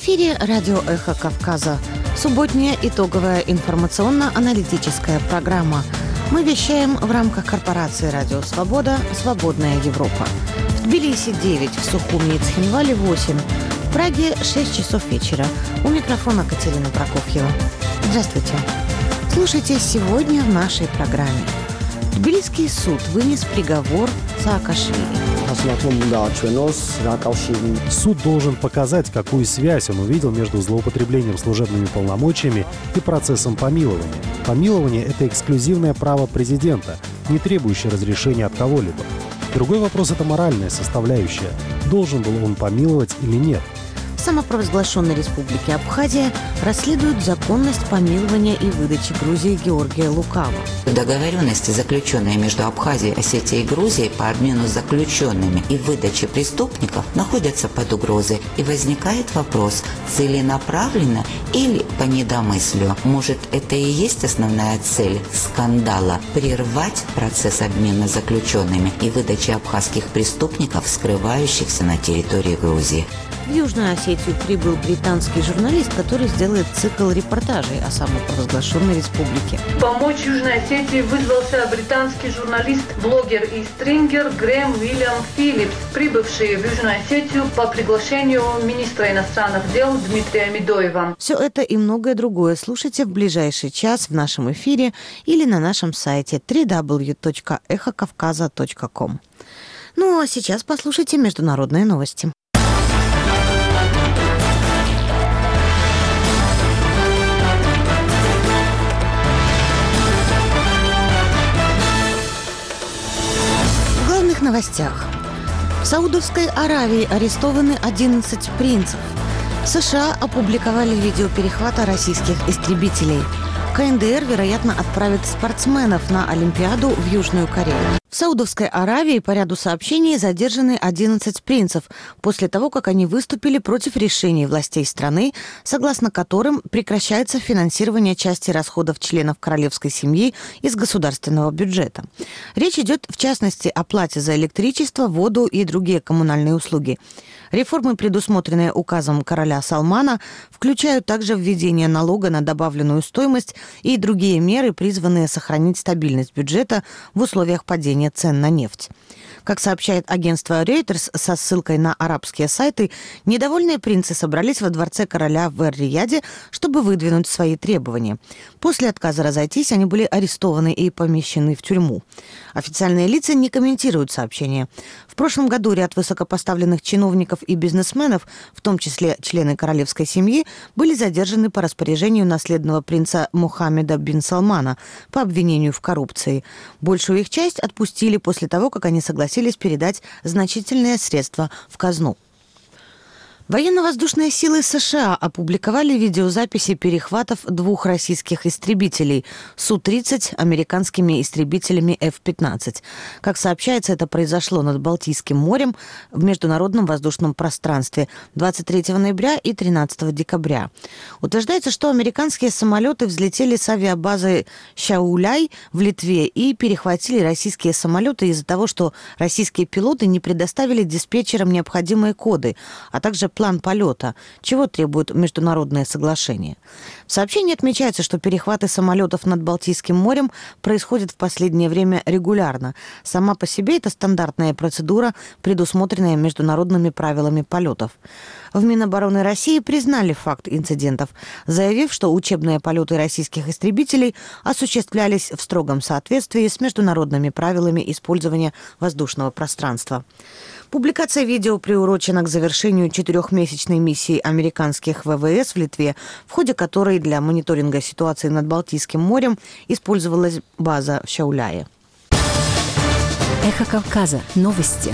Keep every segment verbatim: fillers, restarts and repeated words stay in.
эфире радио «Эхо Кавказа». Субботняя итоговая информационно-аналитическая программа. Мы вещаем в рамках корпорации «Радио Свобода. Свободная Европа». В Тбилиси девять, в Сухуми и Цхинвале восемь, в Праге шесть часов вечера. У микрофона Катерина Прокофьева. Здравствуйте. Слушайте сегодня в нашей программе. Тбилисский суд вынес приговор Саакашвили. Суд должен показать, какую связь он увидел между злоупотреблением служебными полномочиями и процессом помилования. Помилование – это эксклюзивное право президента, не требующее разрешения от кого-либо. Другой вопрос – это моральная составляющая. Должен был он помиловать или нет? В самопровозглашенной республике Абхазия расследуют законность помилования и выдачи Грузии Георгия Лукава. Договоренности, заключенные между Абхазией, Осетией и Грузией по обмену заключенными и выдаче преступников, находятся под угрозой. И возникает вопрос, целенаправленно или по недомыслию. Может, это и есть основная цель скандала – прервать процесс обмена заключенными и выдачи абхазских преступников, скрывающихся на территории Грузии. В Южную Осетию прибыл британский журналист, который сделает цикл репортажей о самопровозглашенной республике. Помочь Южной Осетии вызвался британский журналист, блогер и стрингер Грэм Уильям Филлипс, прибывший в Южную Осетию по приглашению министра иностранных дел Дмитрия Медоева. Все это и многое другое слушайте в ближайший час в нашем эфире или на нашем сайте дабл ю дабл ю дабл ю точка эхо кавказа точка ком. Ну а сейчас послушайте международные новости. В новостях. В Саудовской Аравии арестованы одиннадцать принцев. США опубликовали видео перехвата российских истребителей. ка эн дэ эр, вероятно, отправит спортсменов на Олимпиаду в Южную Корею. В Саудовской Аравии по ряду сообщений задержаны одиннадцать принцев после того, как они выступили против решений властей страны, согласно которым прекращается финансирование части расходов членов королевской семьи из государственного бюджета. Речь идет, в частности, о плате за электричество, воду и другие коммунальные услуги. Реформы, предусмотренные указом короля Салмана, включают также введение налога на добавленную стоимость и другие меры, призванные сохранить стабильность бюджета в условиях падения цен на нефть. Как сообщает агентство Reuters со ссылкой на арабские сайты, недовольные принцы собрались во дворце короля в Эр-Рияде, чтобы выдвинуть свои требования. После отказа разойтись они были арестованы и помещены в тюрьму. Официальные лица не комментируют сообщения. В прошлом году ряд высокопоставленных чиновников и бизнесменов, в том числе члены королевской семьи, были задержаны по распоряжению наследного принца Мухаммеда бин Салмана по обвинению в коррупции. Большую их часть отпустили после того, как они согласились передать значительные средства в казну. Военно-воздушные силы США опубликовали видеозаписи перехватов двух российских истребителей Су тридцать американскими истребителями эф пятнадцать. Как сообщается, это произошло над Балтийским морем в международном воздушном пространстве двадцать третьего ноября и тринадцатого декабря. Утверждается, что американские самолеты взлетели с авиабазы Шауляй в Литве и перехватили российские самолеты из-за того, что российские пилоты не предоставили диспетчерам необходимые коды, а также план полета, чего требуют международные соглашения. В сообщении отмечается, что перехваты самолетов над Балтийским морем происходят в последнее время регулярно. Сама по себе это стандартная процедура, предусмотренная международными правилами полетов. В Минобороны России признали факт инцидентов, заявив, что учебные полеты российских истребителей осуществлялись в строгом соответствии с международными правилами использования воздушного пространства. Публикация видео приурочена к завершению четырехмесячной миссии американских вэ вэ эс в Литве, в ходе которой для мониторинга ситуации над Балтийским морем использовалась база в Шауляе. Эхо Кавказа. Новости.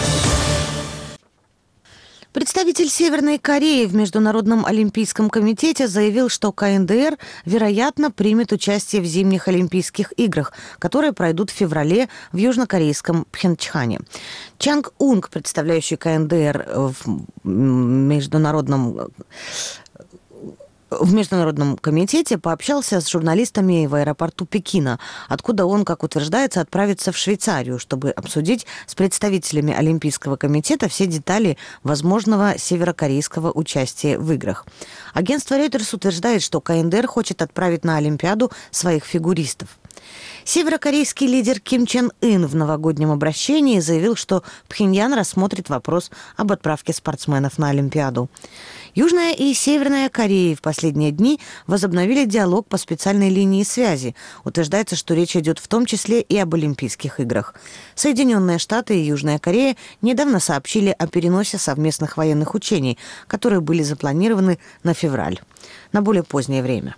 Представитель Северной Кореи в Международном олимпийском комитете заявил, что ка эн дэ эр, вероятно, примет участие в зимних Олимпийских играх, которые пройдут в феврале в южнокорейском Пхенчхане. Чанг Унг, представляющий ка эн дэ эр в Международном в Международном комитете пообщался с журналистами в аэропорту Пекина, откуда он, как утверждается, отправится в Швейцарию, чтобы обсудить с представителями Олимпийского комитета все детали возможного северокорейского участия в играх. Агентство Reuters утверждает, что КНДР хочет отправить на Олимпиаду своих фигуристов. Северокорейский лидер Ким Чен Ын в новогоднем обращении заявил, что Пхеньян рассмотрит вопрос об отправке спортсменов на Олимпиаду. Южная и Северная Кореи в последние дни возобновили диалог по специальной линии связи. Утверждается, что речь идет в том числе и об Олимпийских играх. Соединенные Штаты и Южная Корея недавно сообщили о переносе совместных военных учений, которые были запланированы на февраль, на более позднее время.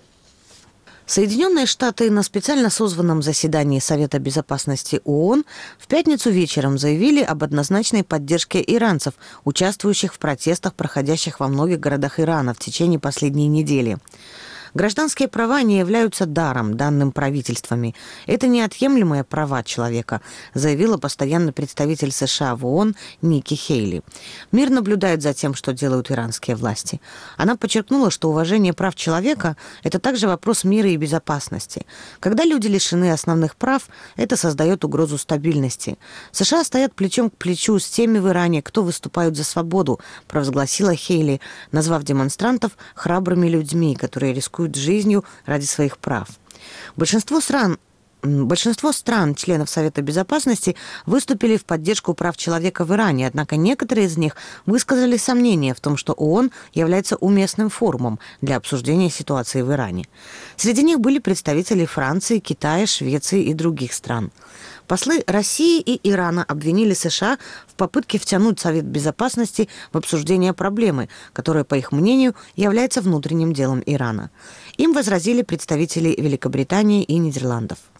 Соединенные Штаты на специально созванном заседании Совета Безопасности ООН в пятницу вечером заявили об однозначной поддержке иранцев, участвующих в протестах, проходящих во многих городах Ирана в течение последней недели. Гражданские права не являются даром, данным правительствами. Это неотъемлемые права человека, заявила постоянный представитель США в ООН Ники Хейли. Мир наблюдает за тем, что делают иранские власти. Она подчеркнула, что уважение прав человека – это также вопрос мира и безопасности. Когда люди лишены основных прав, это создает угрозу стабильности. США стоят плечом к плечу с теми в Иране, кто выступают за свободу, провозгласила Хейли, назвав демонстрантов храбрыми людьми, которые рискуют жизнью ради своих прав. Большинство стран, большинство стран, членов Совета Безопасности, выступили в поддержку прав человека в Иране, однако некоторые из них высказали сомнения в том, что ООН является уместным форумом для обсуждения ситуации в Иране. Среди них были представители Франции, Китая, Швеции и других стран. Послы России и Ирана обвинили США в попытке втянуть Совет Безопасности в обсуждение проблемы, которая, по их мнению, является внутренним делом Ирана. Им возразили представители Великобритании и Нидерландов.